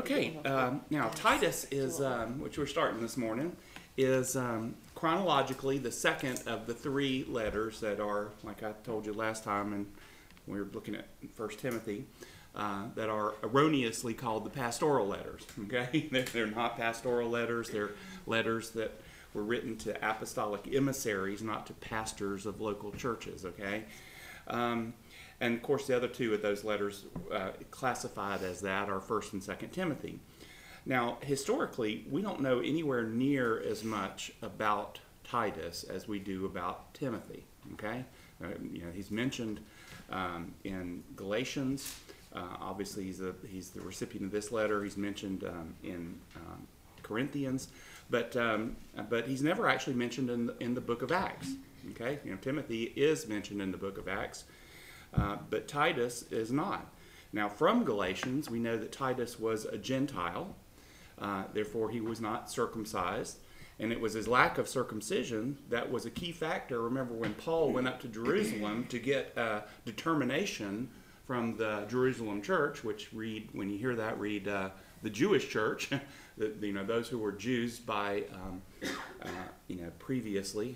Okay, now Titus is, which we're starting this morning, is chronologically the second of the three letters that are, like I told you last time, and we were looking at 1 Timothy, that are erroneously called the pastoral letters. Okay, they're not pastoral letters; they're letters that were written to apostolic emissaries, not to pastors of local churches. Okay. And of course, the other two of those letters classified as that are 1st and 2nd Timothy. Now, historically, we don't know anywhere near as much about Titus as we do about Timothy. Okay, he's mentioned in Galatians. Obviously, he's the recipient of this letter. He's mentioned in Corinthians, but he's never actually mentioned in the book of Acts. Okay, Timothy is mentioned in the book of Acts. But Titus is not. Now, from Galatians, we know that Titus was a Gentile. Therefore, he was not circumcised. And it was his lack of circumcision that was a key factor. Remember, when Paul went up to Jerusalem to get determination from the Jerusalem church, which when you hear that, read the Jewish church, those who were Jews by, previously,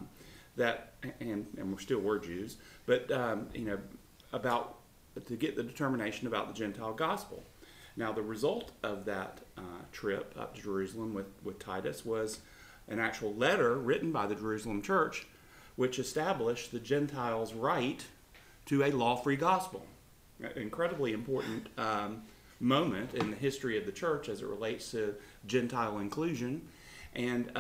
and we still were Jews, but about to get the determination about the Gentile gospel. Now, the result of that trip up to Jerusalem with Titus was an actual letter written by the Jerusalem church, which established the Gentiles' right to a law-free gospel. An incredibly important moment in the history of the church as it relates to Gentile inclusion. And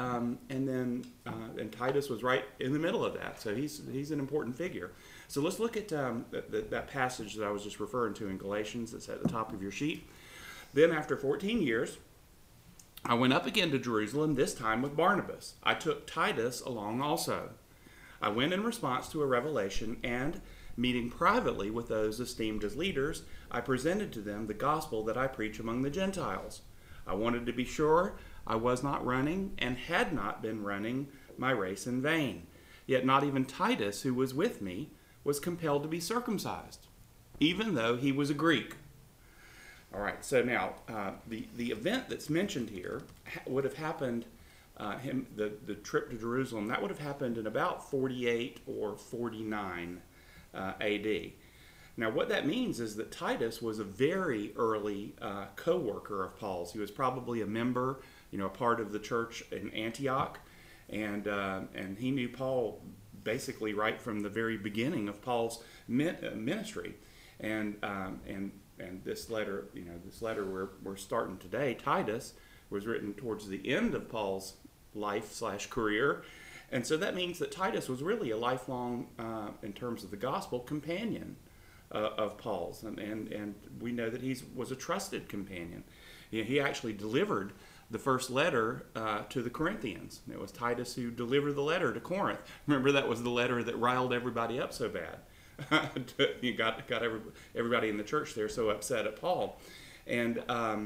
Titus was right in the middle of that, so he's an important figure. So let's look at that passage that I was just referring to in Galatians. That's at the top of your sheet. Then, after 14 years, I went up again to Jerusalem, this time with Barnabas. I took Titus along also. I went in response to a revelation, and meeting privately with those esteemed as leaders, I presented to them the gospel that I preach among the Gentiles. I wanted to be sure I was not running and had not been running my race in vain. Yet not even Titus, who was with me, was compelled to be circumcised, even though he was a Greek. All right, so now the event that's mentioned here would have happened, the trip to Jerusalem, that would have happened in about 48 or 49 A.D. Now, what that means is that Titus was a very early co-worker of Paul's. He was probably a member, a part of the church in Antioch, and he knew Paul basically right from the very beginning of Paul's ministry. And this letter, this letter we're starting today, Titus, was written towards the end of Paul's life/career. And so that means that Titus was really a lifelong, in terms of the gospel, companion of Paul's, and we know that he was a trusted companion. He actually delivered the first letter to the Corinthians. It was Titus who delivered the letter to Corinth. Remember, that was the letter that riled everybody up so bad. You got everybody in the church there so upset at Paul, and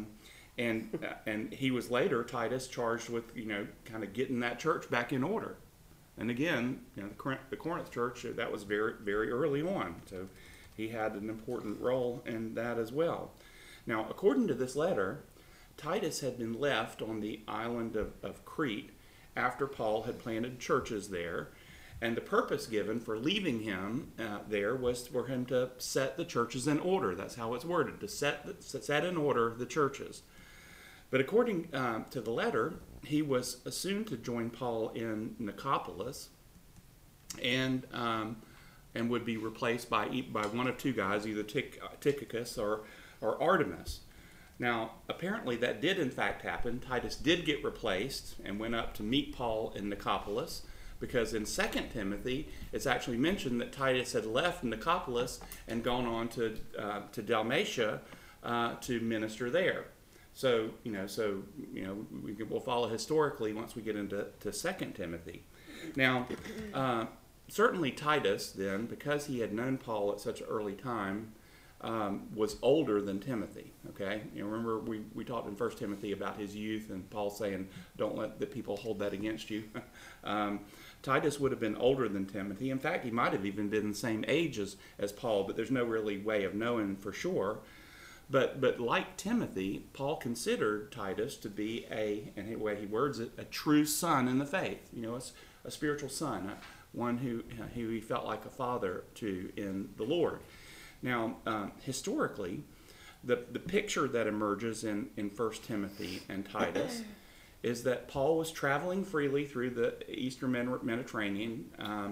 he was later, Titus, charged with kind of getting that church back in order. And again, the Corinth church, that was very, very early on. So he had an important role in that as well. Now, according to this letter, Titus had been left on the island of Crete after Paul had planted churches there. And the purpose given for leaving him there was for him to set the churches in order. That's how it's worded, to set in order the churches. But according to the letter, he was soon to join Paul in Nicopolis, and would be replaced by one of two guys, either Tychicus or Artemas. Now, apparently that did in fact happen. Titus did get replaced and went up to meet Paul in Nicopolis, because in 2 Timothy, it's actually mentioned that Titus had left Nicopolis and gone on to Dalmatia to minister there. So, we'll follow historically once we get into 2 Timothy. Now, certainly Titus then, because he had known Paul at such an early time, was older than Timothy. Okay, remember we talked in 1 Timothy about his youth, and Paul saying, "Don't let the people hold that against you." Titus would have been older than Timothy. In fact, he might have even been the same age as Paul, but there's no really way of knowing for sure. But like Timothy, Paul considered Titus to be and the way he words it, a true son in the faith. You know, a spiritual son, one who he felt like a father to in the Lord. Now, historically, the picture that emerges in 1 Timothy and Titus is that Paul was traveling freely through the Eastern Mediterranean,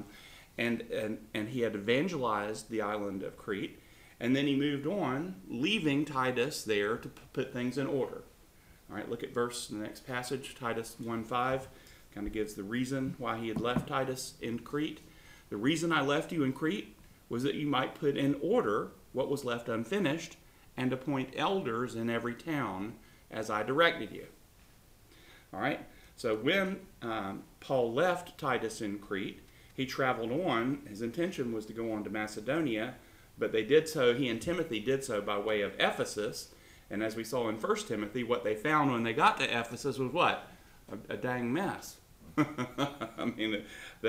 and he had evangelized the island of Crete. And then he moved on, leaving Titus there to put things in order. All right, look at the next passage, Titus 1:5, kind of gives the reason why he had left Titus in Crete. The reason I left you in Crete was that you might put in order what was left unfinished and appoint elders in every town as I directed you. All right, so when Paul left Titus in Crete, he traveled on. His intention was to go on to Macedonia, but they did so, he and Timothy did so by way of Ephesus. And as we saw in 1 Timothy, what they found when they got to Ephesus was what? A dang mess. I mean,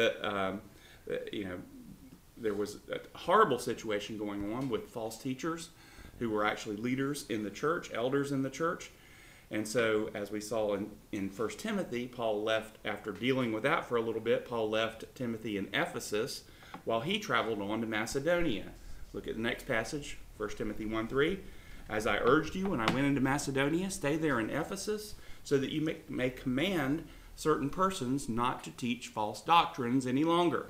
you know, there was a horrible situation going on with false teachers who were actually leaders in the church, elders in the church. And so, as we saw in 1 Timothy, Paul left, after dealing with that for a little bit, Paul left Timothy in Ephesus while he traveled on to Macedonia. Look at the next passage, 1 Timothy 1:3. As I urged you when I went into Macedonia, stay there in Ephesus, so that you may command certain persons not to teach false doctrines any longer.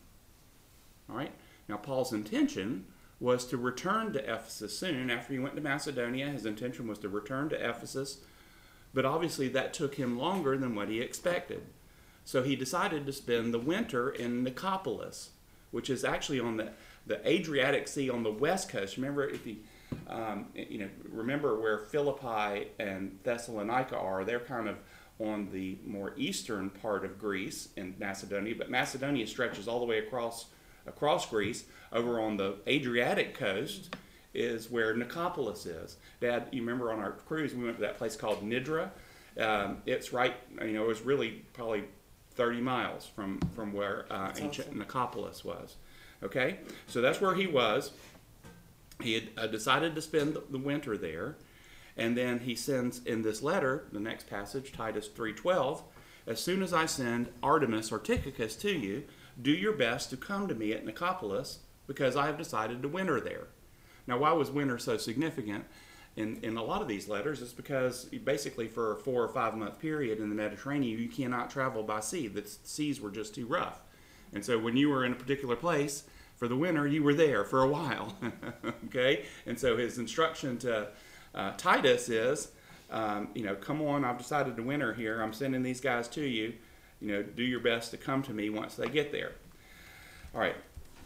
All right? Now, Paul's intention was to return to Ephesus soon. After he went to Macedonia, his intention was to return to Ephesus, but obviously that took him longer than what he expected. So he decided to spend the winter in Nicopolis, which is actually on the Adriatic Sea on the west coast. Remember, if you remember where Philippi and Thessalonica are. They're kind of on the more eastern part of Greece in Macedonia, but Macedonia stretches all the way across Greece. Over on the Adriatic coast is where Nicopolis is. Dad, you remember on our cruise we went to that place called Nidra. It's right, it was really probably 30 miles from where ancient awesome. Nicopolis was. Okay, so that's where he was. He had decided to spend the winter there, and then he sends in this letter, the next passage, Titus 3:12, as soon as I send Artemas or Tychicus to you, do your best to come to me at Nicopolis, because I have decided to winter there. Now, why was winter so significant in a lot of these letters? It's because basically for a 4 or 5 month period in the Mediterranean, you cannot travel by sea. The seas were just too rough. And so when you were in a particular place for the winter, you were there for a while. Okay? And so his instruction to Titus is, come on, I've decided to winter here. I'm sending these guys to you. Do your best to come to me once they get there. All right.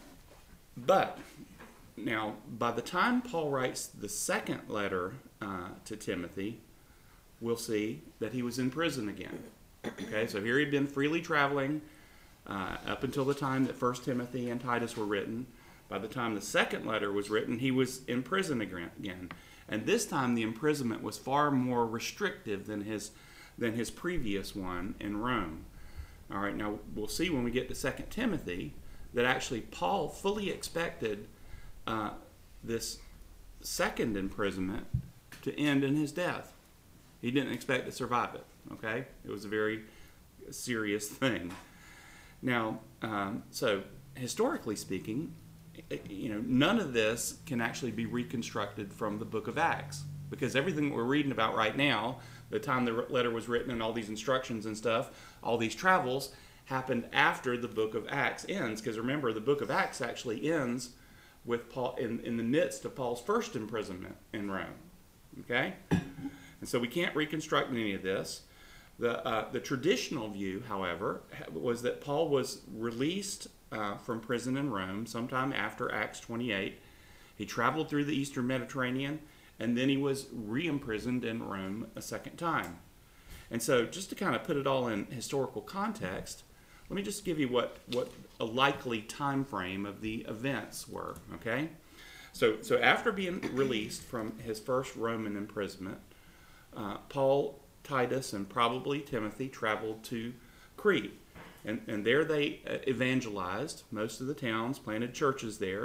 But now, by the time Paul writes the second letter to Timothy, we'll see that he was in prison again. Okay, so here he'd been freely traveling up until the time that 1 Timothy and Titus were written. By the time the second letter was written, he was in prison again. And this time the imprisonment was far more restrictive than his previous one in Rome. All right, now we'll see when we get to 2 Timothy that actually Paul fully expected this second imprisonment to end in his death. He didn't expect to survive it, okay? It was a very serious thing. Now, so historically speaking, none of this can actually be reconstructed from the book of Acts, because everything we're reading about right now, the time the letter was written and all these instructions and stuff, all these travels, happened after the book of Acts ends. Because remember, the book of Acts actually ends with Paul in the midst of Paul's first imprisonment in Rome. Okay? And so we can't reconstruct any of this. The traditional view, however, was that Paul was released from prison in Rome sometime after Acts 28. He traveled through the Eastern Mediterranean, and then he was re-imprisoned in Rome a second time. And so just to kind of put it all in historical context, let me just give you what a likely time frame of the events were, okay? So after being released from his first Roman imprisonment, Paul, Titus, and probably Timothy traveled to Crete. And there they evangelized most of the towns, planted churches there.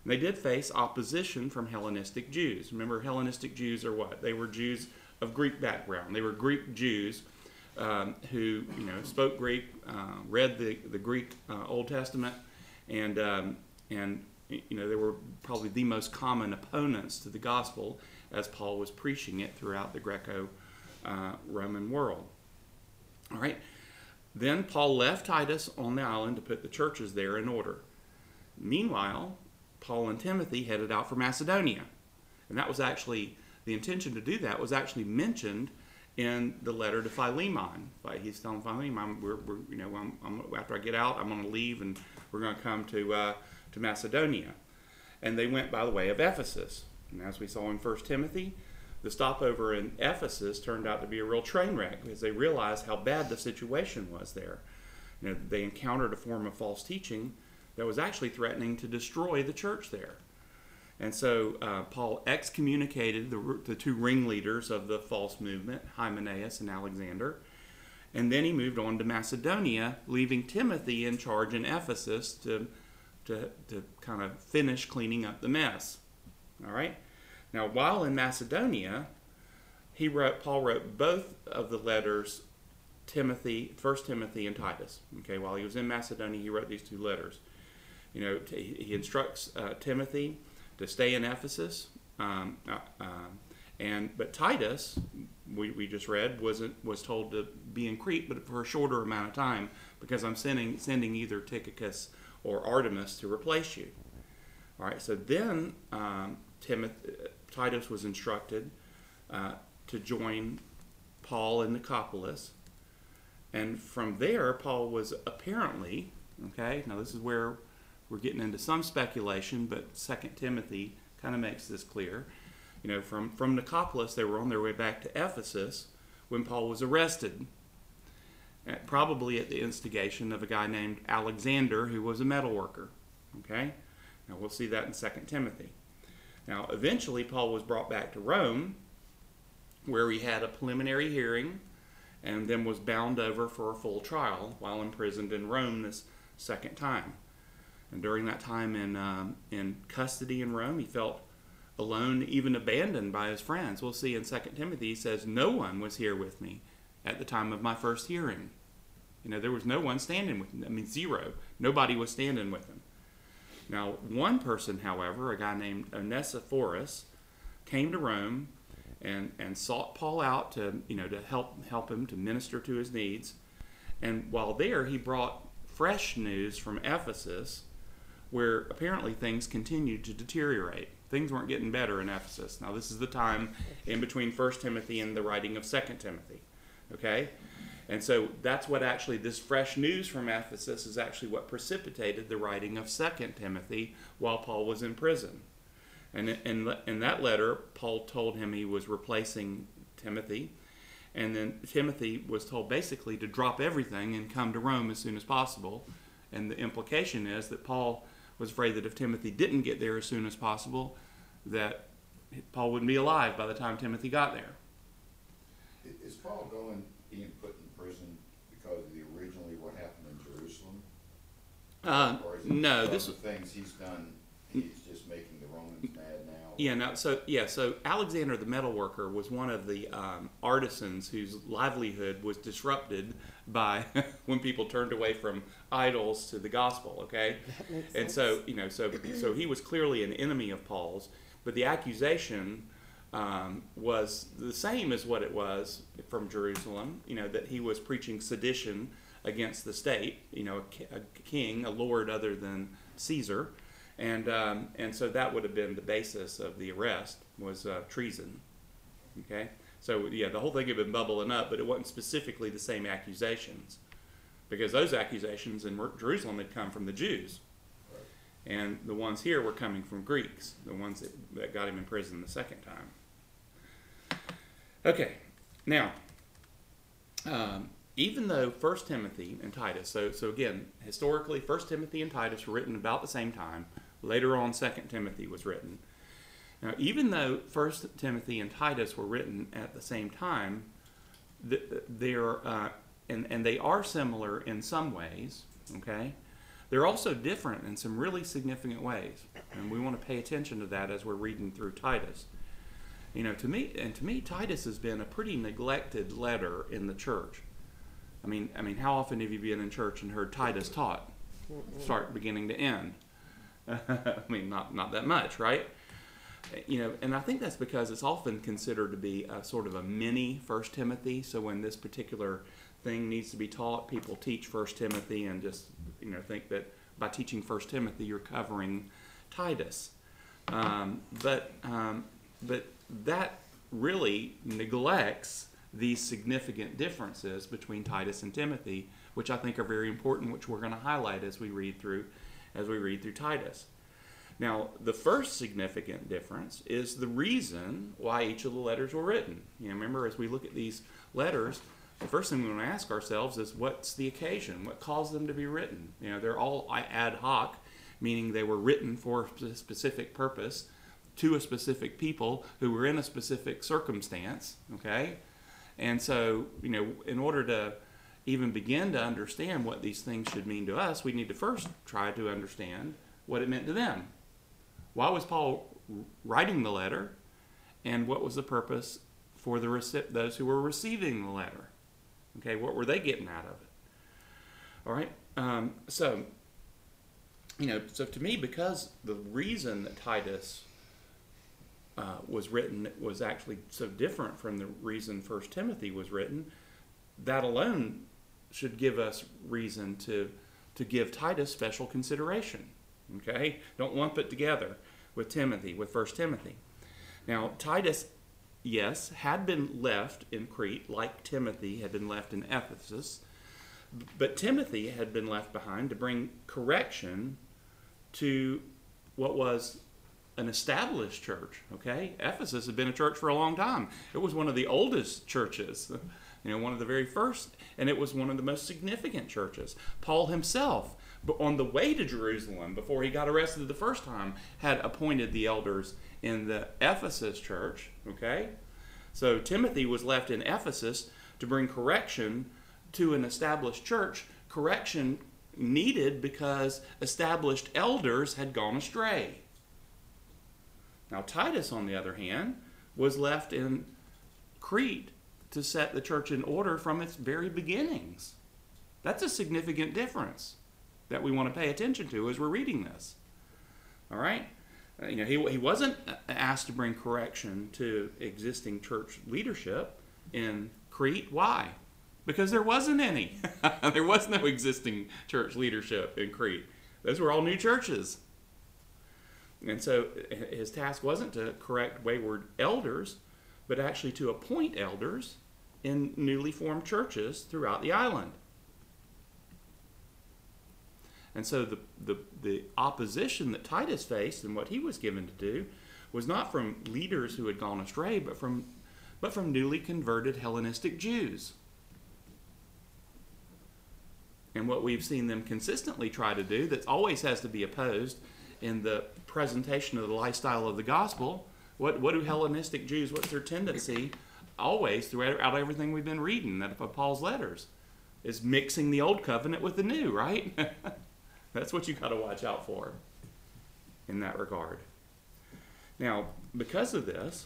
And they did face opposition from Hellenistic Jews. Remember, Hellenistic Jews are what? They were Jews of Greek background. They were Greek Jews who spoke Greek, read the Greek Old Testament, and they were probably the most common opponents to the gospel as Paul was preaching it throughout the Greco-Roman world. All right. Then Paul left Titus on the island to put the churches there in order. Meanwhile, Paul and Timothy headed out for Macedonia. And that was actually, the intention to do that was actually mentioned in the letter to Philemon. He's telling Philemon, after I get out, I'm going to leave and we're going to come to Macedonia. And they went by the way of Ephesus. And as we saw in 1 Timothy, the stopover in Ephesus turned out to be a real train wreck because they realized how bad the situation was there. They encountered a form of false teaching that was actually threatening to destroy the church there. And so Paul excommunicated the two ringleaders of the false movement, Hymenaeus and Alexander. And then he moved on to Macedonia, leaving Timothy in charge in Ephesus to kind of finish cleaning up the mess. All right? Now, while in Macedonia, Paul wrote both of the letters, 1 Timothy and Titus. Okay, while he was in Macedonia, he wrote these two letters. He instructs Timothy to stay in Ephesus, but Titus, we just read, was told to be in Crete, but for a shorter amount of time, because I'm sending either Tychicus or Artemas to replace you. All right, so then Titus was instructed to join Paul in Nicopolis, and from there Paul was apparently, okay, now this is where we're getting into some speculation, but 2 Timothy kind of makes this clear. From Nicopolis, they were on their way back to Ephesus when Paul was arrested, probably at the instigation of a guy named Alexander, who was a metal worker. Okay? Now, we'll see that in 2 Timothy. Now, eventually, Paul was brought back to Rome, where he had a preliminary hearing, and then was bound over for a full trial while imprisoned in Rome this second time. And during that time in custody in Rome, he felt alone, even abandoned by his friends. We'll see in 2 Timothy, he says, no one was here with me at the time of my first hearing. There was no one standing with him. Zero. Nobody was standing with him. Now, one person, however, a guy named Onesiphorus, came to Rome and sought Paul out to help him to minister to his needs. And while there, he brought fresh news from Ephesus, where apparently things continued to deteriorate. Things weren't getting better in Ephesus. Now, this is the time in between 1 Timothy and the writing of 2 Timothy. Okay? And so that's what actually, this fresh news from Ephesus is actually what precipitated the writing of 2 Timothy while Paul was in prison. And in that letter, Paul told him he was replacing Timothy. And then Timothy was told basically to drop everything and come to Rome as soon as possible. And the implication is that Paul was afraid that if Timothy didn't get there as soon as possible, that Paul wouldn't be alive by the time Timothy got there. Is Paul being put in prison because of originally what happened in Jerusalem? Or is it No, because of things he's done, he's just making the Romans mad now? Yeah, no. So Alexander the metal worker was one of the artisans whose livelihood was disrupted by when people turned away from idols to the gospel. Okay, That makes and sense. so he was clearly an enemy of Paul's, but the accusation was the same as what it was from Jerusalem. That he was preaching sedition against the state. A king, a lord other than Caesar. And so that would have been the basis of the arrest, was treason. Okay? So, yeah, the whole thing had been bubbling up, but it wasn't specifically the same accusations. Because those accusations in Jerusalem had come from the Jews. And the ones here were coming from Greeks, the ones that got him in prison the second time. Okay, now, even though 1 Timothy and Titus, so again, historically, 1 Timothy and Titus were written about the same time. Later on, 2 Timothy was written. Now, even though 1 Timothy and Titus were written at the same time, they are similar in some ways, okay? they're also different in some really significant ways. And we want to pay attention to that as we're reading through Titus. To me, Titus has been a pretty neglected letter in the church. I mean, how often have you been in church and heard Titus taught, start beginning to end? Not that much, right? And I think that's because it's often considered to be a sort of a mini 1 Timothy. So when this particular thing needs to be taught, people teach 1 Timothy and just think that by teaching 1 Timothy you're covering Titus. But that really neglects these significant differences between Titus and Timothy, which I think are very important, which we're going to highlight as we read through Titus. Now, the first significant difference is the reason why each of the letters were written. Remember, as we look at these letters, the first thing we want to ask ourselves is, what's the occasion? What caused them to be written? They're all ad hoc, meaning they were written for a specific purpose to a specific people who were in a specific circumstance, okay? And so, in order to even begin to understand what these things should mean to us, we need to first try to understand what it meant to them. Why was Paul writing the letter, and what was the purpose for those who were receiving the letter? Okay, what were they getting out of it? All right, so to me, because the reason that Titus was written was actually so different from the reason 1 Timothy was written, that alone should give us reason to give Titus special consideration. Okay? Don't lump it together with 1 Timothy. Now, Titus, yes, had been left in Crete, like Timothy had been left in Ephesus, but Timothy had been left behind to bring correction to what was an established church, okay? Ephesus had been a church for a long time. It was one of the oldest churches, one of the very first, and it was one of the most significant churches. Paul himself, on the way to Jerusalem, before he got arrested the first time, had appointed the elders in the Ephesus church, okay? So Timothy was left in Ephesus to bring correction to an established church, correction needed because established elders had gone astray. Now, Titus, on the other hand, was left in Crete to set the church in order from its very beginnings. That's a significant difference that we want to pay attention to as we're reading this. All right? He wasn't asked to bring correction to existing church leadership in Crete. Why? Because there wasn't any. There was no existing church leadership in Crete. Those were all new churches. And so his task wasn't to correct wayward elders, but actually to appoint elders in newly formed churches throughout the island. And so the opposition that Titus faced and what he was given to do was not from leaders who had gone astray, but from newly converted Hellenistic Jews. And what we've seen them consistently try to do, that always has to be opposed in the presentation of the lifestyle of the gospel, what do Hellenistic Jews, what's their tendency always throughout everything we've been reading of Paul's letters, is mixing the old covenant with the new, right? That's what you got to watch out for in that regard. Now, because of this,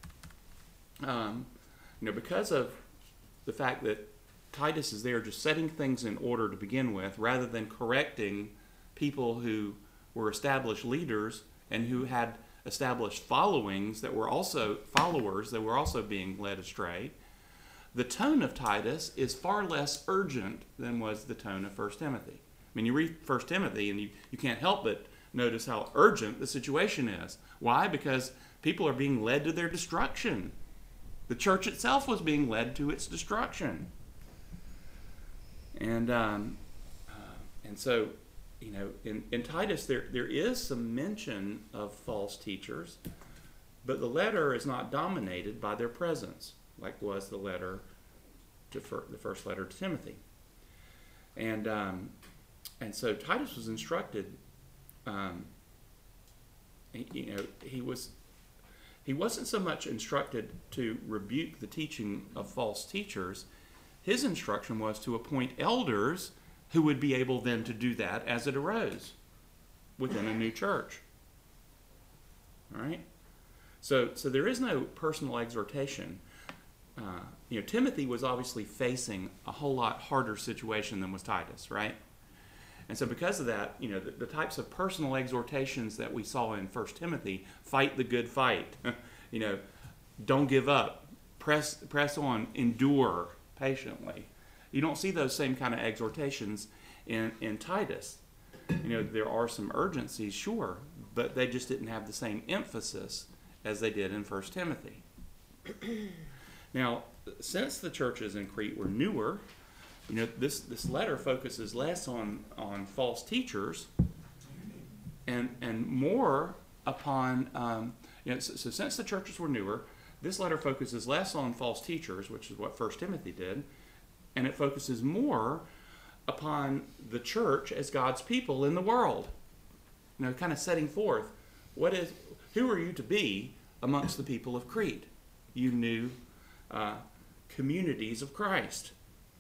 because of the fact that Titus is there just setting things in order to begin with, rather than correcting people who were established leaders and who had established followings that were also followers that were also being led astray, the tone of Titus is far less urgent than was the tone of 1 Timothy. I mean, you read 1 Timothy and you can't help but notice how urgent the situation is. Why? Because people are being led to their destruction. The church itself was being led to its destruction. And so, in Titus, there is some mention of false teachers, but the letter is not dominated by their presence, like was the first letter to Timothy. And so Titus was instructed. He wasn't so much instructed to rebuke the teaching of false teachers. His instruction was to appoint elders who would be able then to do that as it arose within a new church. All right? So there is no personal exhortation. Timothy was obviously facing a whole lot harder situation than was Titus, right? And so because of that, the types of personal exhortations that we saw in 1 Timothy, fight the good fight, don't give up, press on, endure patiently. You don't see those same kind of exhortations in Titus. There are some urgencies, sure, but they just didn't have the same emphasis as they did in 1 Timothy. Now, since the churches in Crete were newer, this letter focuses less on false teachers and more upon, so since the churches were newer, this letter focuses less on false teachers, which is what 1 Timothy did, and it focuses more upon the church as God's people in the world. Kind of setting forth, who are you to be amongst the people of Crete? You new communities of Christ.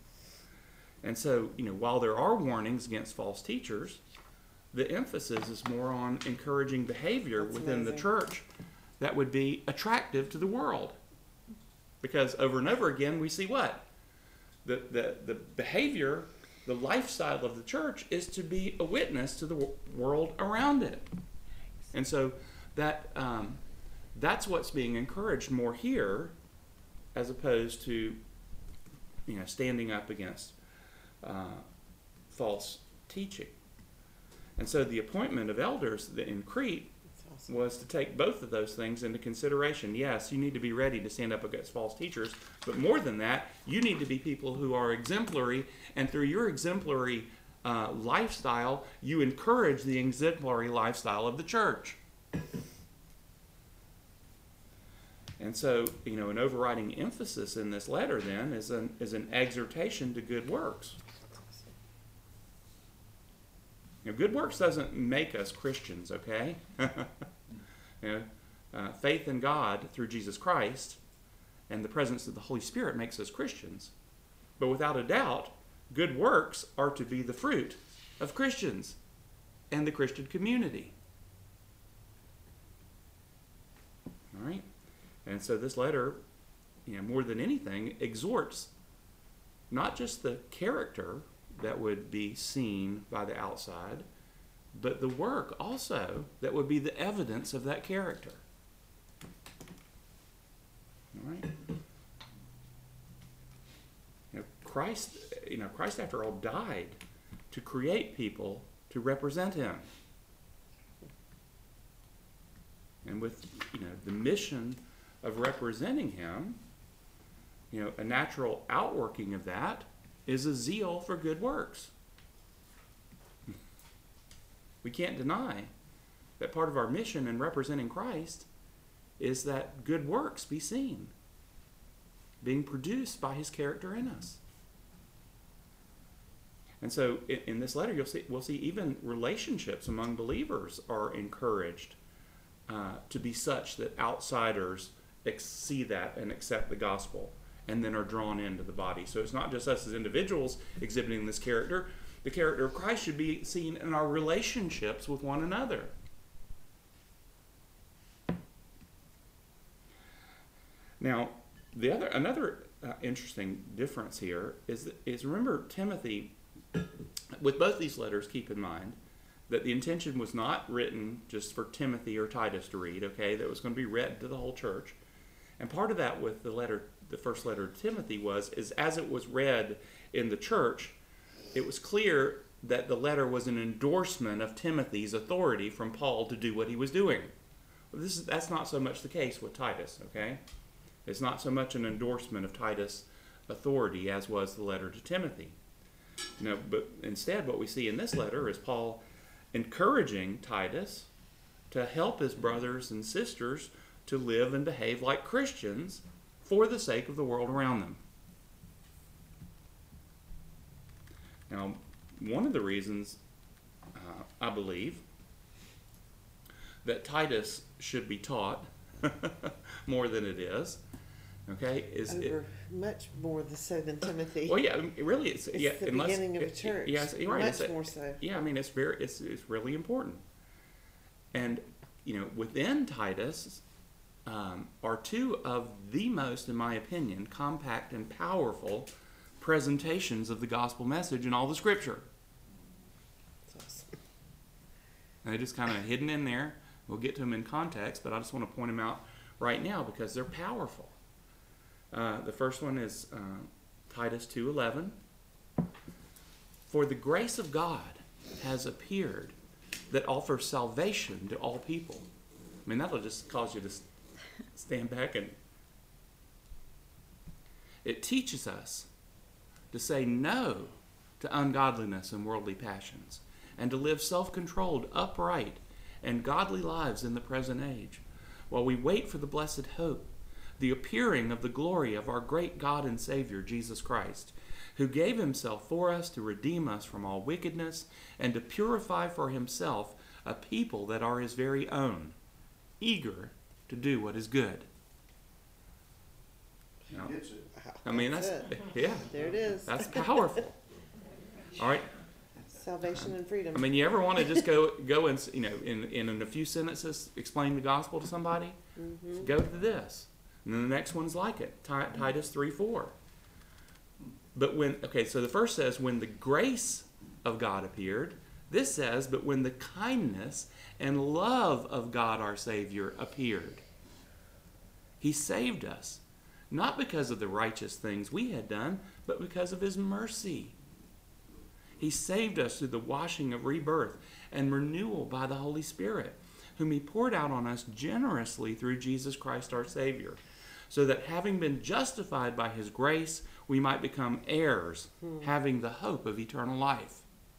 And so, while there are warnings against false teachers, the emphasis is more on encouraging behavior within the church that would be attractive to the world. Because over and over again, we see what? The behavior, the lifestyle of the church is to be a witness to the world around it. And so that's what's being encouraged more here, as opposed to standing up against false teaching. And so the appointment of elders in Crete was to take both of those things into consideration. Yes, you need to be ready to stand up against false teachers, but more than that, you need to be people who are exemplary, and through your exemplary lifestyle, you encourage the exemplary lifestyle of the church. And so, an overriding emphasis in this letter then is an exhortation to good works. Good works doesn't make us Christians, okay? Faith in God through Jesus Christ and the presence of the Holy Spirit makes us Christians. But without a doubt, good works are to be the fruit of Christians and the Christian community. All right? And so this letter, more than anything, exhorts not just the character that would be seen by the outside, but the work also that would be the evidence of that character. All right? Christ after all died to create people to represent him. And with the mission of representing him, a natural outworking of that is a zeal for good works. We can't deny that part of our mission in representing Christ is that good works be seen, being produced by his character in us. And so in this letter, we'll see even relationships among believers are encouraged to be such that outsiders see that and accept the gospel and then are drawn into the body. So it's not just us as individuals exhibiting this character. The character of Christ should be seen in our relationships with one another. Now, another interesting difference here is remember Timothy, with both these letters, keep in mind that the intention was not written just for Timothy or Titus to read, okay? That was going to be read to the whole church. And part of that with the first letter to Timothy is as it was read in the church, it was clear that the letter was an endorsement of Timothy's authority from Paul to do what he was doing. That's not so much the case with Titus, okay? It's not so much an endorsement of Titus' authority as was the letter to Timothy. But instead what we see in this letter is Paul encouraging Titus to help his brothers and sisters to live and behave like Christians for the sake of the world around them. Now, one of the reasons I believe that Titus should be taught more than it is Okay, much more so than Timothy. well, yeah, really, it's the unless, beginning of a church. Yes, you're right. Much more so. Yeah, I mean, it's really important. And within Titus are two of the most, in my opinion, compact and powerful presentations of the gospel message in all the Scripture. That's awesome. And they're just kind of hidden in there. We'll get to them in context, but I just want to point them out right now because they're powerful. The first one is Titus 2:11. For the grace of God has appeared that offers salvation to all people. I mean, that'll just cause you to stand back, and it teaches us to say no to ungodliness and worldly passions, and to live self-controlled, upright, and godly lives in the present age, while we wait for the blessed hope, the appearing of the glory of our great God and Savior, Jesus Christ, who gave himself for us to redeem us from all wickedness and to purify for himself a people that are his very own, eager to do what is good. Now, I mean, that's yeah. There it is. That's powerful. All right. Salvation and freedom. I mean, you ever want to just go and in a few sentences explain the gospel to somebody? Mm-hmm. Go to this, and then the next one's like it. Titus 3:4. But so the first says, when the grace of God appeared. This says, but when the kindness and love of God our Savior appeared. He saved us, not because of the righteous things we had done, but because of his mercy. He saved us through the washing of rebirth and renewal by the Holy Spirit, whom he poured out on us generously through Jesus Christ our Savior, so that having been justified by his grace, we might become heirs, having the hope of eternal life.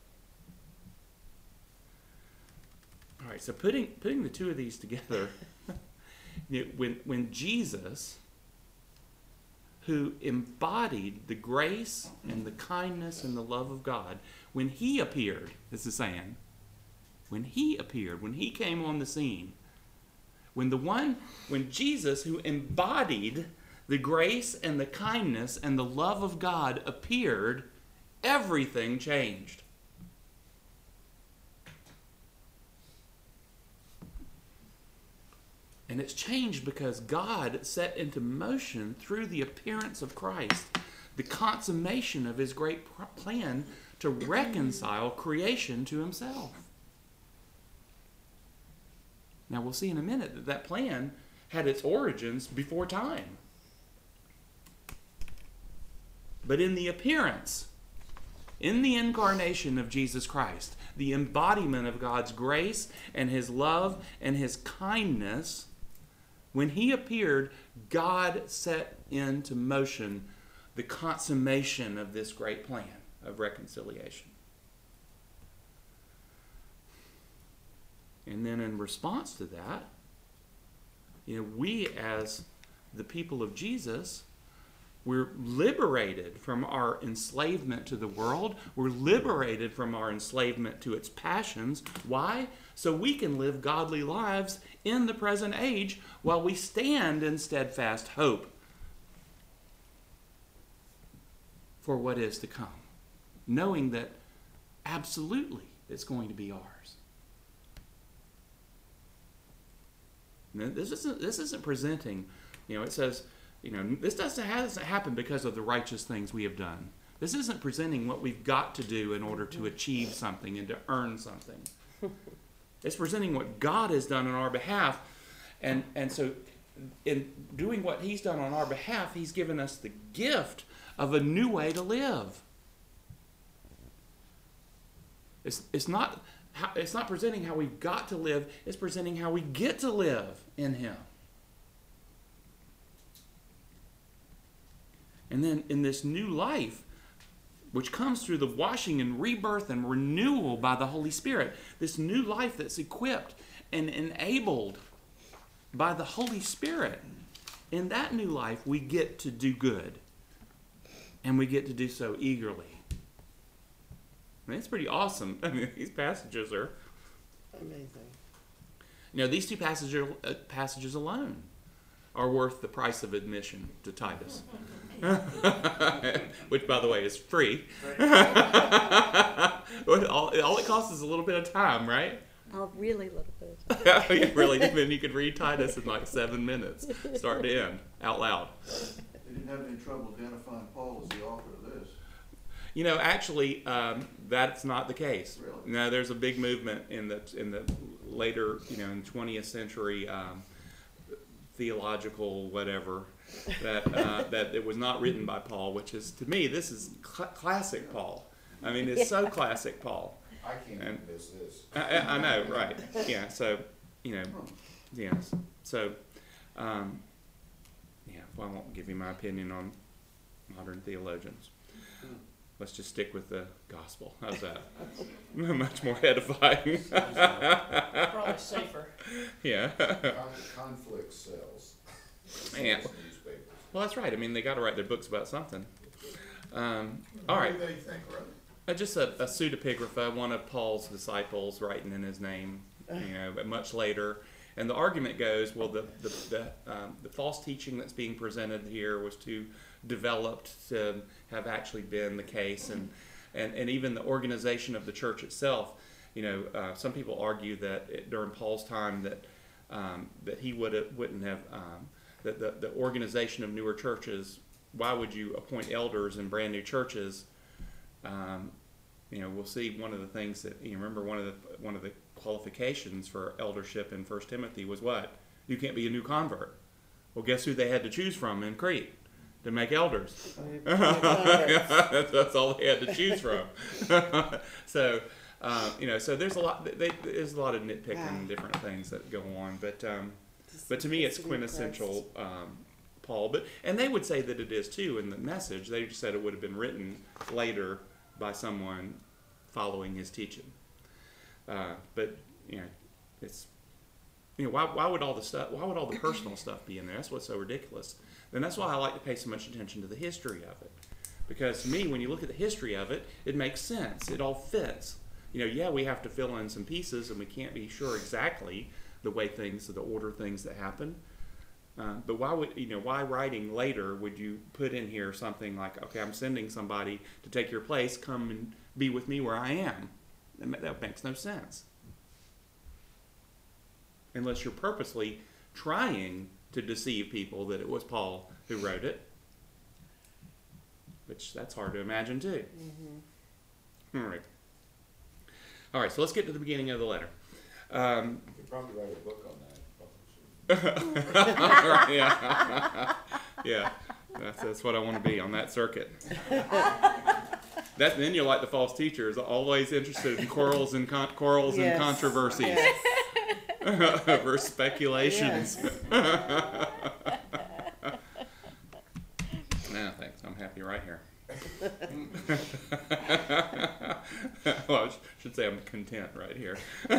All right, so putting the two of these together, when Jesus, who embodied the grace and the kindness and the love of God, when he appeared, this is saying, when he appeared, when he came on the scene, when Jesus, who embodied the grace and the kindness and the love of God, appeared, everything changed. And it's changed because God set into motion through the appearance of Christ the consummation of his great plan to reconcile creation to himself. Now we'll see in a minute that plan had its origins before time. But in the appearance, in the incarnation of Jesus Christ, the embodiment of God's grace and his love and his kindness, when he appeared, God set into motion the consummation of this great plan of reconciliation. And then in response to that, we as the people of Jesus, we're liberated from our enslavement to the world. We're liberated from our enslavement to its passions. Why? So we can live godly lives in the present age while we stand in steadfast hope for what is to come, knowing that absolutely it's going to be ours. Now, this isn't presenting, it says, this hasn't happened because of the righteous things we have done. This isn't presenting what we've got to do in order to achieve something and to earn something. It's presenting what God has done on our behalf. And so in doing what he's done on our behalf, he's given us the gift of a new way to live. It's not presenting how we've got to live. It's presenting how we get to live in him. And then in this new life, which comes through the washing and rebirth and renewal by the Holy Spirit, this new life that's equipped and enabled by the Holy Spirit, in that new life we get to do good. And we get to do so eagerly. I mean, it's pretty awesome. I mean, these passages are amazing. These two passages alone are worth the price of admission to Titus. Which, by the way, is free. all it costs is a little bit of time, right? A really little bit of time. Yeah, really. Then you could read Titus in like 7 minutes, start to end, out loud. They didn't have any trouble identifying Paul as the author of this. You know, actually, that's not the case. Really? No, there's a big movement in the later, in the 20th century theological whatever that it was not written by Paul, which is, to me, this is classic Paul. I mean, it's so classic Paul. I can't even miss this. I know, right? Yeah. So, yeah. So, well, I won't give you my opinion on modern theologians. Let's just stick with the gospel. How's that? Much more edifying. Probably safer. Yeah. Conflict sells. Yeah. Newspapers. Well, that's right. I mean, they got to write their books about something. All What right. do they think, Brother? Just a pseudepigrapha, one of Paul's disciples writing in his name, but much later. And the argument goes, well, the false teaching that's being presented here was too developed to have actually been the case, and even the organization of the church itself. Some people argue that during Paul's time that he wouldn't have that the organization of newer churches. Why would you appoint elders in brand new churches? We'll see one of the things that remember one of the qualifications for eldership in 1 Timothy was what? You can't be a new convert. Well, guess who they had to choose from in Crete to make elders? That's all they had to choose from. So there's a lot. There's a lot of nitpicking and different things that go on, but to me it's quintessential Paul. And they would say that it is too in the Message. They just said it would have been written later by someone following his teaching. It's why would all the stuff? Why would all the personal stuff be in there? That's what's so ridiculous. And that's why I like to pay so much attention to the history of it, because to me, when you look at the history of it, it makes sense. It all fits. We have to fill in some pieces, and we can't be sure exactly the order things that happen. But why writing later would you put in here something like, okay, I'm sending somebody to take your place, come and be with me where I am? That makes no sense. Unless you're purposely trying to deceive people that it was Paul who wrote it. Which, that's hard to imagine too. Mm-hmm. All right, so let's get to the beginning of the letter. You could probably write a book on that. Yeah. That's what I want to be on that circuit. Then you're like the false teachers, always interested in quarrels and controversies. Yes. Versus speculations. Yes. No, thanks. I'm happy right here. Well, I should say I'm content right here.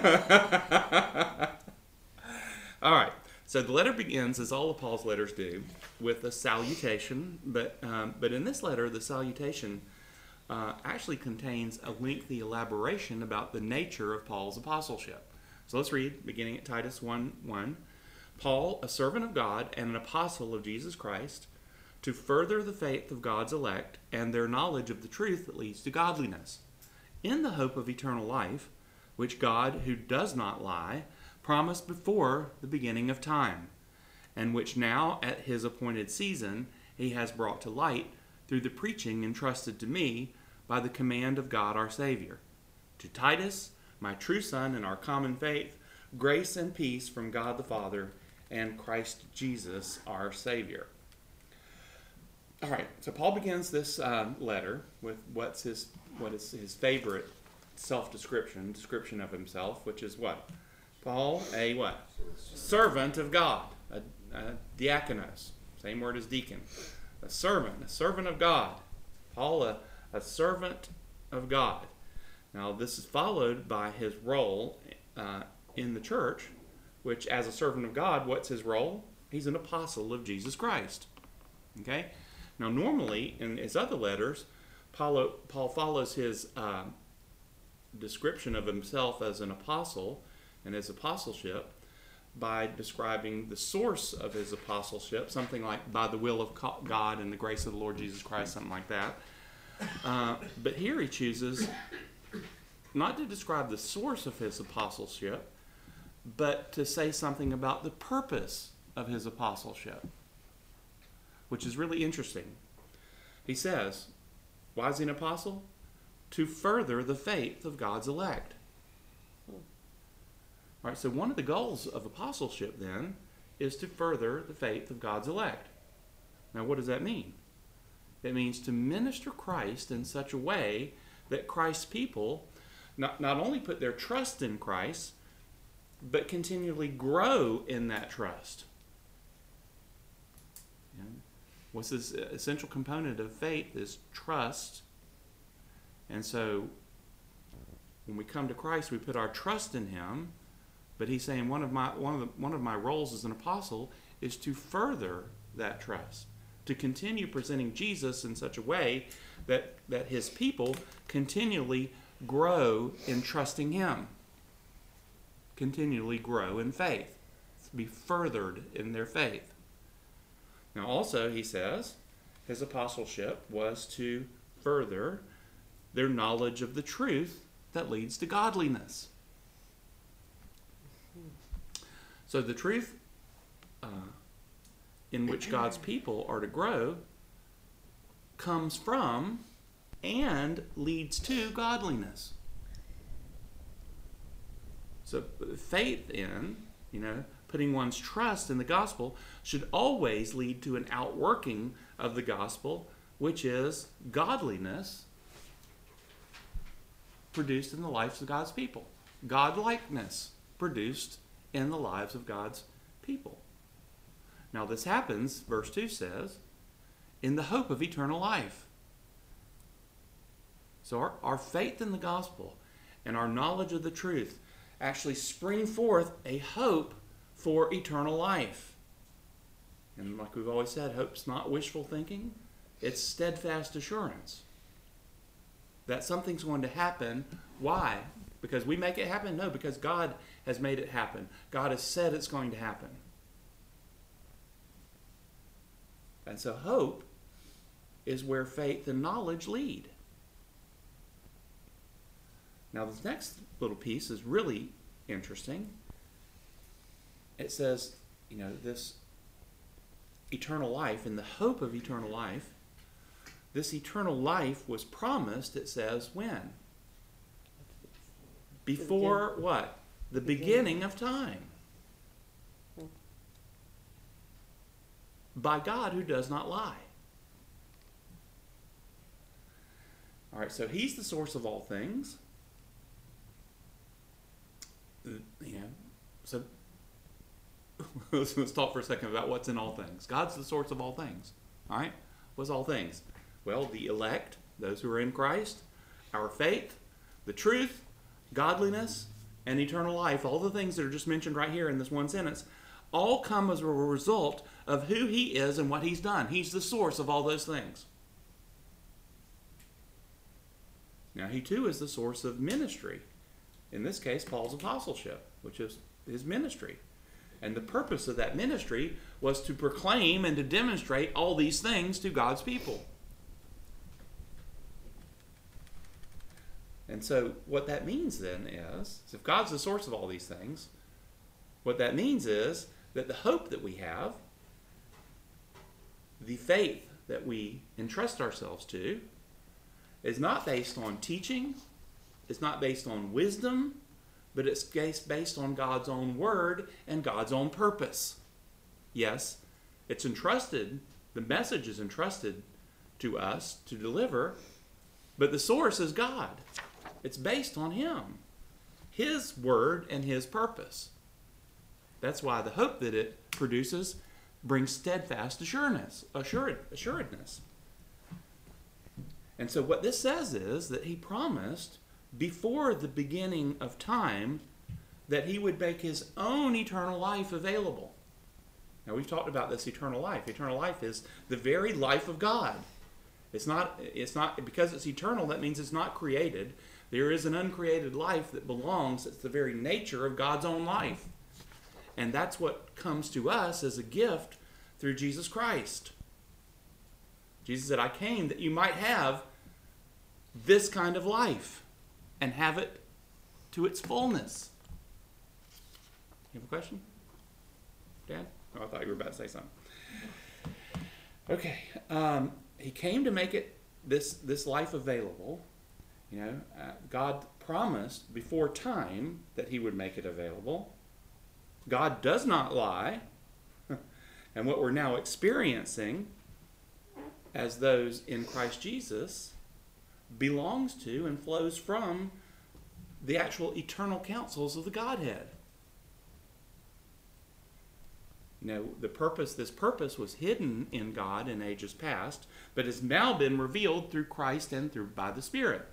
All right. So the letter begins, as all of Paul's letters do, with a salutation. But in this letter, the salutation actually contains a lengthy elaboration about the nature of Paul's apostleship. So let's read, beginning at Titus 1:1. Paul, a servant of God and an apostle of Jesus Christ, to further the faith of God's elect and their knowledge of the truth that leads to godliness, in the hope of eternal life, which God, who does not lie, promised before the beginning of time, and which now at his appointed season he has brought to light through the preaching entrusted to me by the command of God our Savior. To Titus, my true son in our common faith, grace and peace from God the Father and Christ Jesus our Savior. All right, so Paul begins this letter with what is his favorite description of himself, which is what? Paul, a what? Servant of God, a diakonos, same word as deacon. A servant of God. Paul, a servant of God. Now, this is followed by his role in the church, which, as a servant of God, what's his role? He's an apostle of Jesus Christ. Okay? Now, normally, in his other letters, Paul follows his description of himself as an apostle and his apostleship by describing the source of his apostleship, something like by the will of God and the grace of the Lord Jesus Christ, something like that. But here he chooses not to describe the source of his apostleship, but to say something about the purpose of his apostleship, which is really interesting. He says, why is he an apostle? To further the faith of God's elect. All right, so one of the goals of apostleship then is to further the faith of God's elect. Now, what does that mean? It means to minister Christ in such a way that Christ's people not only put their trust in Christ, but continually grow in that trust. And what's this essential component of faith is trust. And so when we come to Christ, we put our trust in him. But he's saying one of my roles as an apostle is to further that trust, to continue presenting Jesus in such a way that his people continually grow in trusting him, continually grow in faith, to be furthered in their faith. Now also, he says, his apostleship was to further their knowledge of the truth that leads to godliness. So the truth in which God's people are to grow comes from and leads to godliness. So faith in, putting one's trust in the gospel should always lead to an outworking of the gospel, which is godliness produced in the lives of God's people. Godlikeness produced in the lives of God's people. Now this happens, verse 2 says, in the hope of eternal life. So our faith in the gospel and our knowledge of the truth actually spring forth a hope for eternal life. And like we've always said, hope's not wishful thinking, it's steadfast assurance that something's going to happen. Why? Because we make it happen? No, because God has made it happen. God has said it's going to happen. And so hope is where faith and knowledge lead. Now this next little piece is really interesting. It says, this eternal life, in the hope of eternal life, this eternal life was promised, it says, when? Before what? The beginning of time. By God who does not lie. All right, so he's the source of all things. So let's talk for a second about what's in all things. God's the source of all things. All right? What's all things? Well, the elect, those who are in Christ, our faith, the truth, godliness, and eternal life, all the things that are just mentioned right here in this one sentence, all come as a result of who he is and what he's done. He's the source of all those things. Now, he too is the source of ministry. In this case, Paul's apostleship, which is his ministry. And the purpose of that ministry was to proclaim and to demonstrate all these things to God's people. And so what that means then is, if God's the source of all these things, what that means is that the hope that we have, the faith that we entrust ourselves to, is not based on teaching, it's not based on wisdom, but it's based on God's own word and God's own purpose. Yes, it's entrusted, the message is entrusted to us to deliver, but the source is God. It's based on him, his word and his purpose. That's why the hope that it produces brings steadfast assuredness. And so what this says is that he promised before the beginning of time that he would make his own eternal life available. Now we've talked about this eternal life. Eternal life is the very life of God. It's not because it's eternal, that means it's not created. There is an uncreated life that belongs, it's the very nature of God's own life. And that's what comes to us as a gift through Jesus Christ. Jesus said, I came that you might have this kind of life and have it to its fullness. You have a question? Dan? Oh, I thought you were about to say something. Okay. He came to make it this life available. You know, God promised before time that he would make it available. God does not lie. And what we're now experiencing as those in Christ Jesus belongs to and flows from the actual eternal counsels of the Godhead. You know, this purpose was hidden in God in ages past, but has now been revealed through Christ and by the Spirit.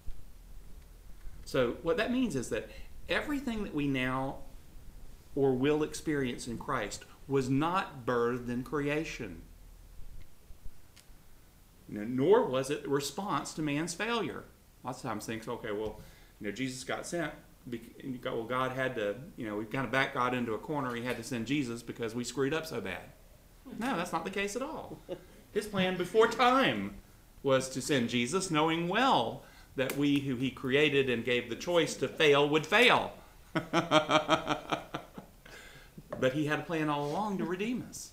So what that means is that everything that we now or will experience in Christ was not birthed in creation. You know, nor was it a response to man's failure. Lots of times thinks, okay, well, you know, Jesus got sent. Well, God had to, you know, we kind of backed God into a corner. He had to send Jesus because we screwed up so bad. No, that's not the case at all. His plan before time was to send Jesus, knowing well that we who he created and gave the choice to fail would fail. But he had a plan all along to redeem us.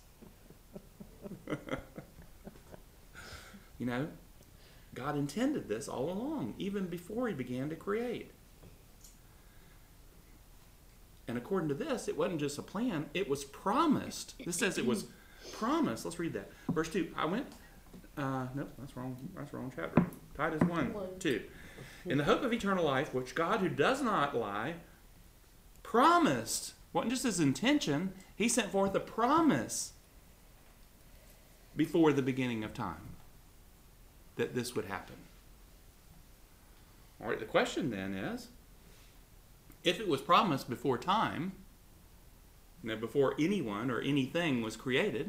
You know, God intended this all along, even before he began to create. And according to this, it wasn't just a plan, it was promised. This says it was promised. Let's read that. Verse 2. Nope, that's wrong chapter. Titus 1, 2. In the hope of eternal life, which God, who does not lie, promised. Wasn't just his intention. He sent forth a promise before the beginning of time that this would happen. All right, the question then is, if it was promised before time, you know, before anyone or anything was created,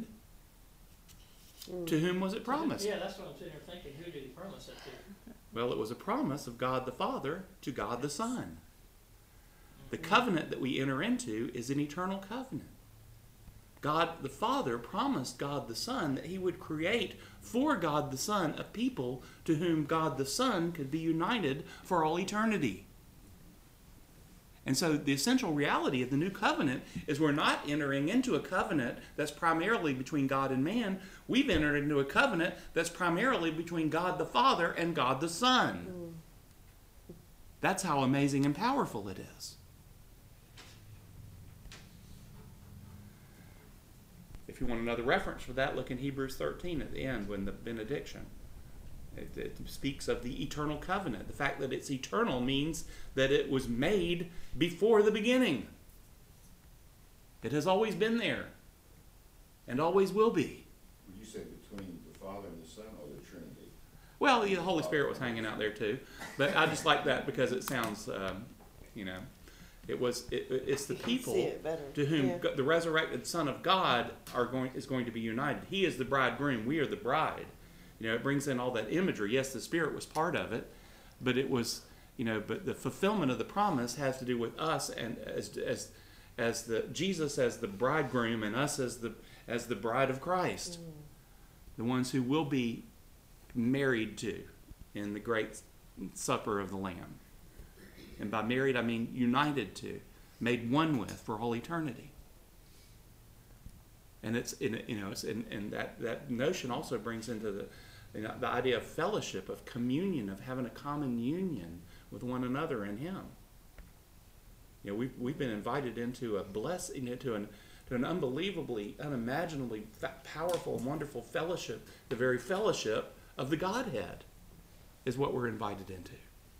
to whom was it promised? Yeah, that's what I'm sitting here thinking. Who did he promise it to? Well, it was a promise of God the Father to God the Son. The covenant that we enter into is an eternal covenant. God the Father promised God the Son that he would create for God the Son a people to whom God the Son could be united for all eternity. And so the essential reality of the new covenant is we're not entering into a covenant that's primarily between God and man. We've entered into a covenant that's primarily between God the Father and God the Son. That's how amazing and powerful it is. If you want another reference for that, look in Hebrews 13 at the end when the benediction. It speaks of the eternal covenant. The fact that it's eternal means that it was made before the beginning. It has always been there and always will be. Would you say between the Father and the Son or the Trinity? Well, the Holy Spirit was hanging out there too. But I just like that because it sounds, you know, it's the people to whom the resurrected Son of God is going to be united. He is the bridegroom. We are the bride. You know, it brings in all that imagery. Yes, the Spirit was part of it, but it was, you know, but the fulfillment of the promise has to do with us and as Jesus as the bridegroom and us as the bride of Christ, the ones who will be married to in the great supper of the Lamb. And by married, I mean united to, made one with for all eternity. And that notion also brings into the idea of fellowship, of communion, of having a common union with one another in Him. You know, we've been invited into a blessing, to an unbelievably, unimaginably powerful and wonderful fellowship. The very fellowship of the Godhead is what we're invited into.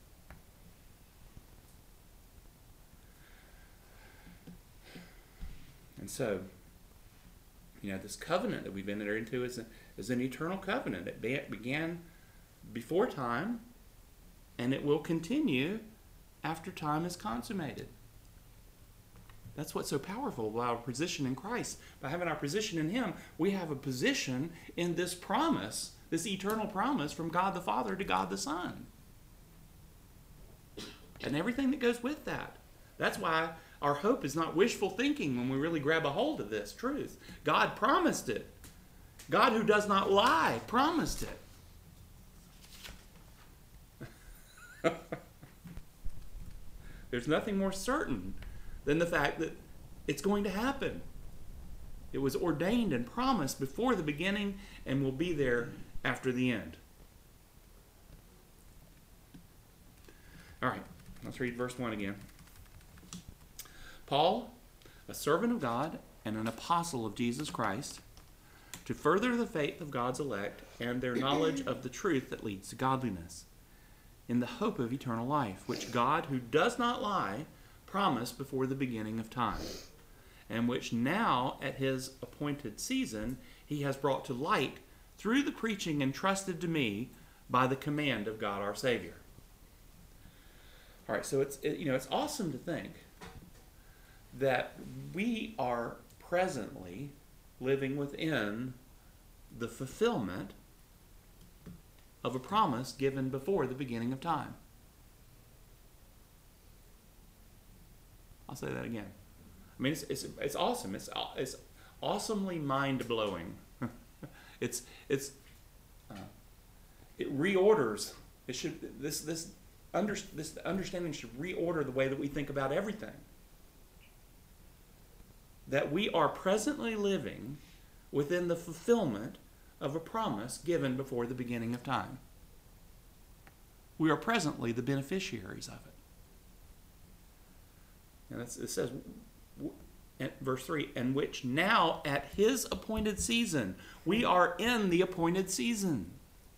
And so, you know, this covenant that we've entered into is an eternal covenant. It began before time, and it will continue after time is consummated. That's what's so powerful about our position in Christ. By having our position in Him, we have a position in this promise, this eternal promise from God the Father to God the Son. And everything that goes with that. That's why Our hope is not wishful thinking when we really grab a hold of this truth. God promised it. God, who does not lie, promised it. There's nothing more certain than the fact that it's going to happen. It was ordained and promised before the beginning and will be there after the end. All right, let's read verse 1 again. Paul, a servant of God and an apostle of Jesus Christ, to further the faith of God's elect and their knowledge of the truth that leads to godliness, in the hope of eternal life, which God, who does not lie, promised before the beginning of time, and which now, at his appointed season, he has brought to light through the preaching entrusted to me by the command of God our Savior. All right, so it's awesome to think that we are presently living within the fulfillment of a promise given before the beginning of time. I'll say that again. I mean, it's awesome. It's awesomely mind-blowing. It reorders. It should this understanding should reorder the way that we think about everything. That we are presently living within the fulfillment of a promise given before the beginning of time. We are presently the beneficiaries of it. And it says, verse 3, and which now at his appointed season, we are in the appointed season.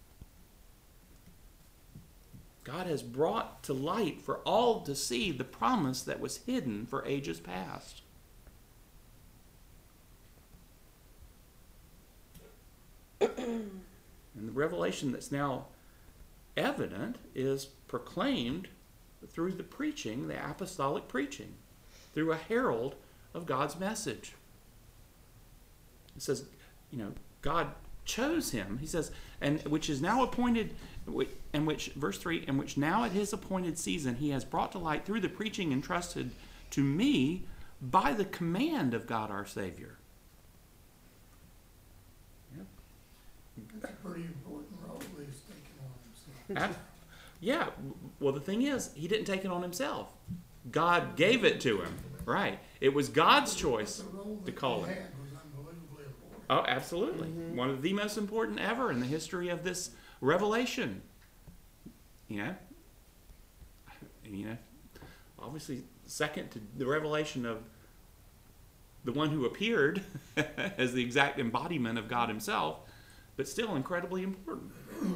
God has brought to light for all to see the promise that was hidden for ages past. And the revelation that's now evident is proclaimed through the preaching, the apostolic preaching, through a herald of God's message. It says, God chose him. He says, and which is now appointed, and which, verse 3, and which now at his appointed season he has brought to light through the preaching entrusted to me by the command of God our Savior. That's a pretty important role he's taking on himself. Yeah, well, the thing is, he didn't take it on himself. God gave it to him. Right. It was God's choice to call him. Oh, absolutely. Mm-hmm. One of the most important ever in the history of this revelation. Obviously, second to the revelation of the one who appeared as the exact embodiment of God himself, but still incredibly important.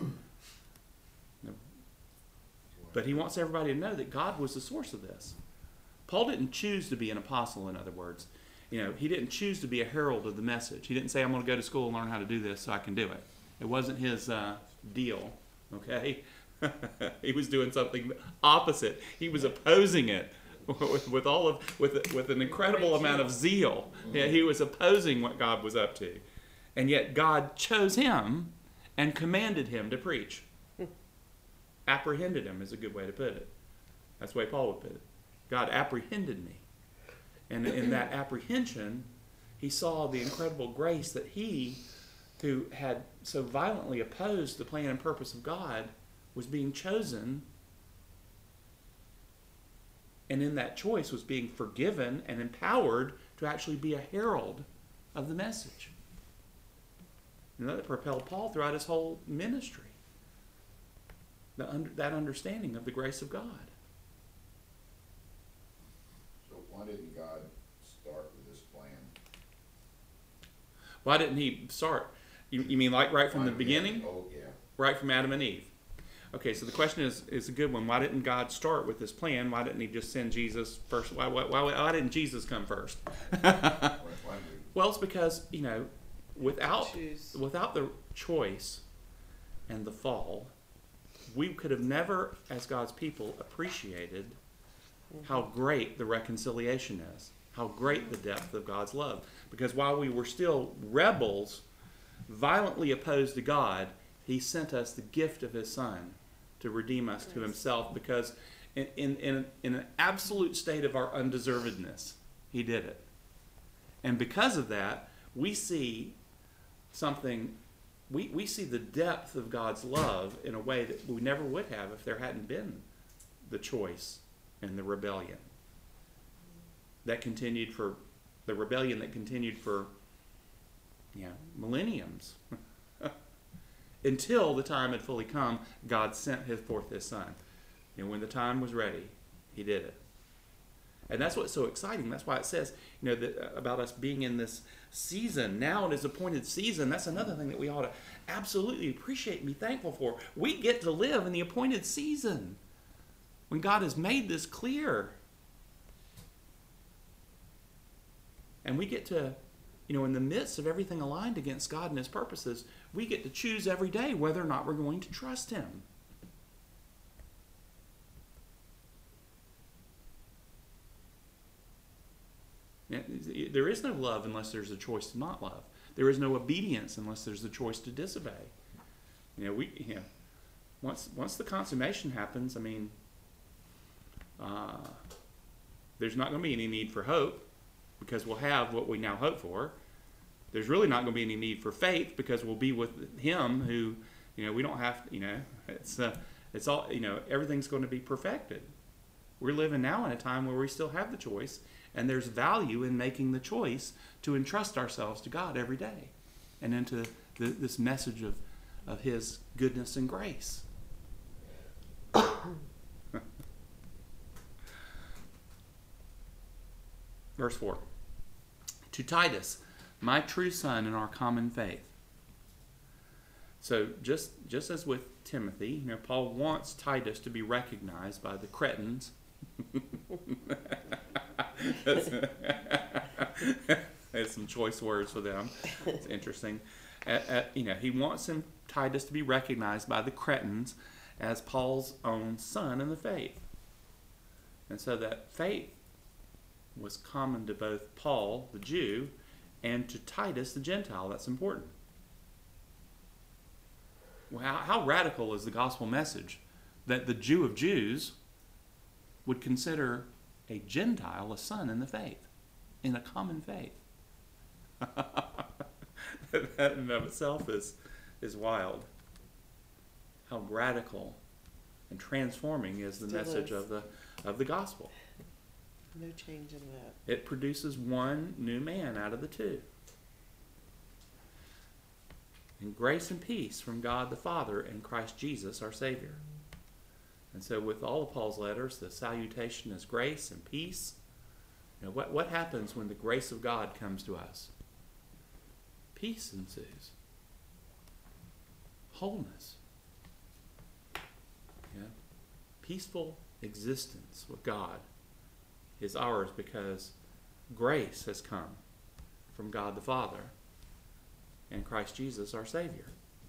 But he wants everybody to know that God was the source of this. Paul didn't choose to be an apostle, in other words. He didn't choose to be a herald of the message. He didn't say, I'm going to go to school and learn how to do this so I can do it. It wasn't his deal, okay? He was doing something opposite. He was opposing it with an incredible amount of zeal. Yeah, he was opposing what God was up to. And yet God chose him and commanded him to preach. Apprehended him is a good way to put it. That's the way Paul would put it. God apprehended me. And in that apprehension, he saw the incredible grace that he, who had so violently opposed the plan and purpose of God, was being chosen, and in that choice was being forgiven and empowered to actually be a herald of the message. And that propelled Paul throughout his whole ministry. That understanding of the grace of God. So why didn't God start with this plan? Why didn't he start? You mean like right from the beginning? Oh, yeah. Right from Adam and Eve. Okay, so the question is a good one. Why didn't God start with this plan? Why didn't he just send Jesus first? Why didn't Jesus come first? Well, it's because, without the choice and the fall, we could have never, as God's people, appreciated how great the reconciliation is, how great the depth of God's love. Because while we were still rebels, violently opposed to God, he sent us the gift of his Son to redeem us to himself, because in an absolute state of our undeservedness, he did it. And because of that, we see something, we see the depth of God's love in a way that we never would have if there hadn't been the choice and the rebellion. The rebellion that continued for millenniums. Until the time had fully come, God sent forth his Son. And when the time was ready, he did it. And that's what's so exciting. That's why it says, that, about us being in this season, now in his appointed season. That's another thing that we ought to absolutely appreciate and be thankful for. We get to live in the appointed season when God has made this clear. And we get to, in the midst of everything aligned against God and his purposes, we get to choose every day whether or not we're going to trust him. There is no love unless there's a choice to not love. There is no obedience unless there's a choice to disobey. Once the consummation happens, there's not going to be any need for hope because we'll have what we now hope for. There's really not going to be any need for faith because we'll be with him who, we don't have, it's all, everything's going to be perfected. We're living now in a time where we still have the choice, and there's value in making the choice to entrust ourselves to God every day and into this message of his goodness and grace. Verse 4. To Titus, my true son in our common faith. So just as with Timothy, Paul wants Titus to be recognized by the Cretans. There's some choice words for them. It's interesting. He wants Titus to be recognized by the Cretans as Paul's own son in the faith. And so that faith was common to both Paul, the Jew, and to Titus, the Gentile. That's important. Well, how radical is the gospel message that the Jew of Jews would consider a Gentile a son in the faith, in a common faith? That in and of itself is wild. How radical and transforming is the message of the gospel. No change in that. It produces one new man out of the two. And grace and peace from God the Father and Christ Jesus our Savior. And so with all of Paul's letters, the salutation is grace and peace. What happens when the grace of God comes to us? Peace ensues. Wholeness. Peaceful existence with God is ours because grace has come from God the Father and Christ Jesus our Savior.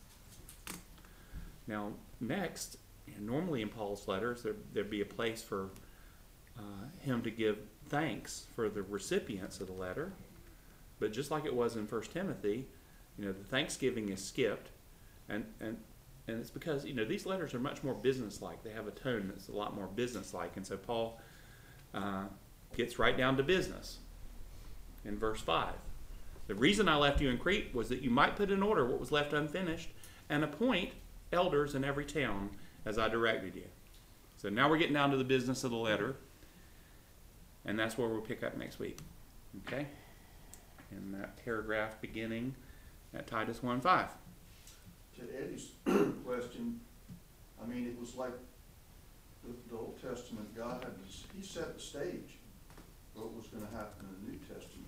Now, next, normally in Paul's letters, there'd be a place for him to give thanks for the recipients of the letter. But just like it was in 1 Timothy, the thanksgiving is skipped. And it's because, these letters are much more businesslike. They have a tone that's a lot more businesslike. And so Paul gets right down to business in verse 5. The reason I left you in Crete was that you might put in order what was left unfinished and appoint elders in every town as I directed you. So now we're getting down to the business of the letter. And that's where we'll pick up next week. Okay? In that paragraph beginning at Titus 1:5. To Eddie's question, it was like the Old Testament, God he set the stage for what was going to happen in the New Testament.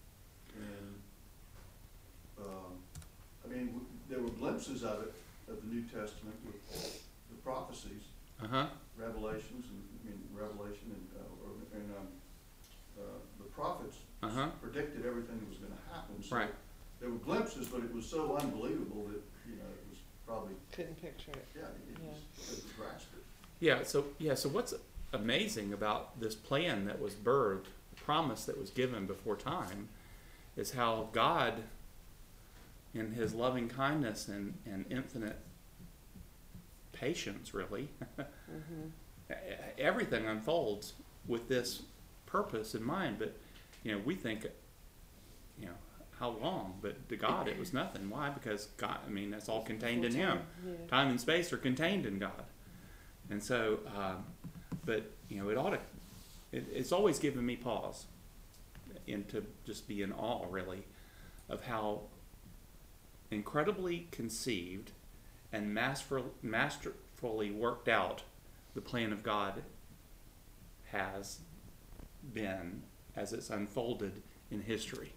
And, there were glimpses of it, of the New Testament with the prophecies, Revelations, Revelation, and the prophets predicted everything that was going to happen. So right. There were glimpses, but it was so unbelievable that, it was probably... Couldn't picture it. Yeah, it couldn't grasp it. So what's amazing about this plan that was birthed, the promise that was given before time, is how God, in his loving kindness and infinite patience, really, everything unfolds with this purpose in mind. But we think, how long? But to God, it was nothing. Why? Because God, that's all contained in Him. Yeah. Time and space are contained in God. And so, but it ought to. It's always given me pause, and to just be in awe, really, of how incredibly conceived and masterfully worked out the plan of God has been as it's unfolded in history.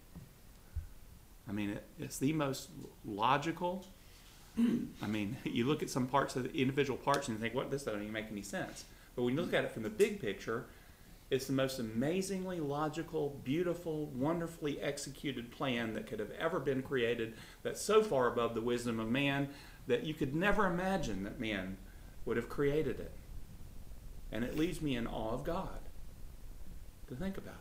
It's the most logical. You look at some parts of the individual parts and you think, "What? This doesn't even make any sense." But when you look at it from the big picture, it's the most amazingly logical, beautiful, wonderfully executed plan that could have ever been created, that's so far above the wisdom of man that you could never imagine that man would have created it. And it leaves me in awe of God to think about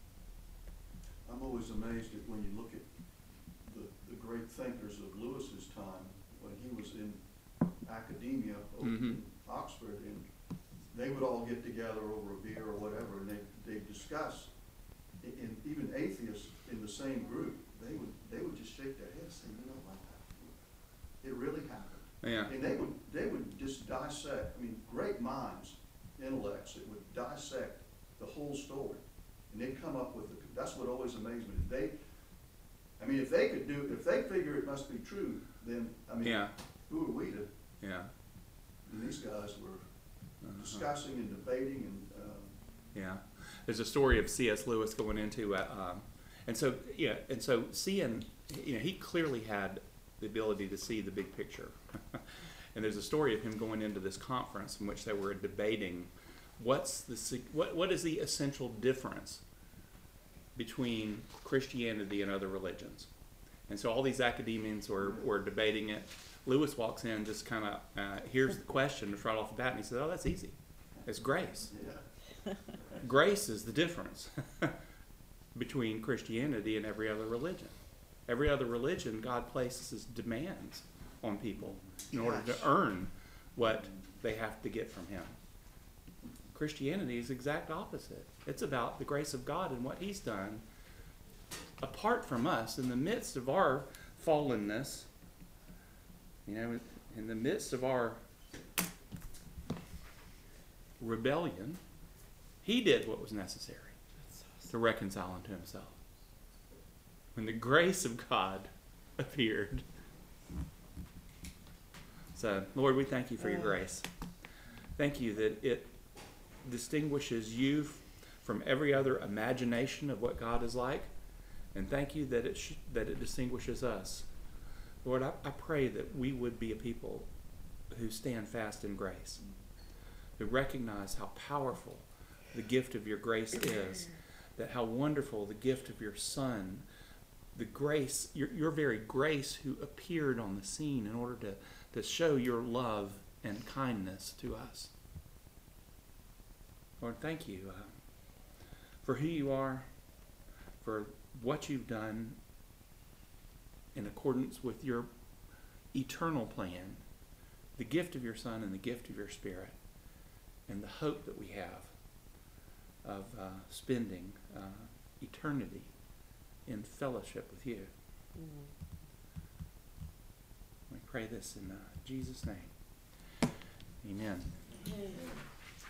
it. I'm always amazed at when you look at the great thinkers of Lewis's time, when he was in academia over in Oxford, and they would all get together over a beer or whatever, and they'd discuss, and even atheists in the same group, they would just shake their heads saying, what? It really happened. Yeah. And they would just dissect, great minds, intellects, that would dissect the whole story. And they'd come up with that's what always amazed me. If they figure it must be true, then, Yeah. who are we to? Yeah. And these guys were discussing and debating and, Yeah. There's a story of C.S. Lewis going into, and so seeing, he clearly had the ability to see the big picture. And there's a story of him going into this conference in which they were debating what is the essential difference between Christianity and other religions. And so all these academians were debating it. Lewis walks in, just kind of hears the question right off the bat, and he said, "Oh, that's easy. It's grace. yeah. Grace is the difference between Christianity and every other religion. Every other religion, God places demands on people in order to earn what they have to get from Him. Christianity is the exact opposite. It's about the grace of God and what He's done apart from us, in the midst of our fallenness, in the midst of our rebellion. He did what was necessary to reconcile unto Himself. When the grace of God appeared. So, Lord, we thank You for Your grace. Thank You that it distinguishes You from every other imagination of what God is like. And thank You that it distinguishes us. Lord, I pray that we would be a people who stand fast in grace, who recognize how powerful the gift of Your grace is, that how wonderful the gift of Your Son, the grace, your very grace, who appeared on the scene in order to show Your love and kindness to us. Lord, thank You for who You are, for what You've done in accordance with Your eternal plan, the gift of Your Son and the gift of Your Spirit, and the hope that we have of spending eternity in fellowship with You. We pray this in Jesus' name. Amen.